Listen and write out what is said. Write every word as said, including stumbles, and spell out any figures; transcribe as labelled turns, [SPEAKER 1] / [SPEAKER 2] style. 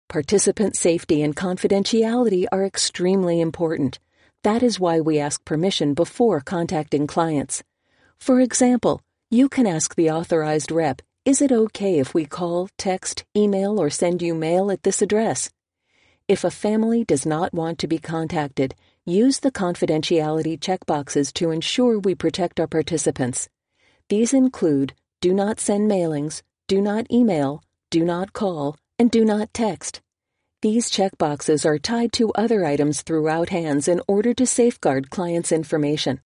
[SPEAKER 1] Participant safety and confidentiality are extremely important. That is why we ask permission before contacting clients. For example, you can ask the authorized rep, "Is it okay if we call, text, email, or send you mail at this address?" If a family does not want to be contacted, use the confidentiality checkboxes to ensure we protect our participants. These include do not send mailings, do not email, do not call, and do not text. These checkboxes are tied to other items throughout HANDS in order to safeguard clients' information.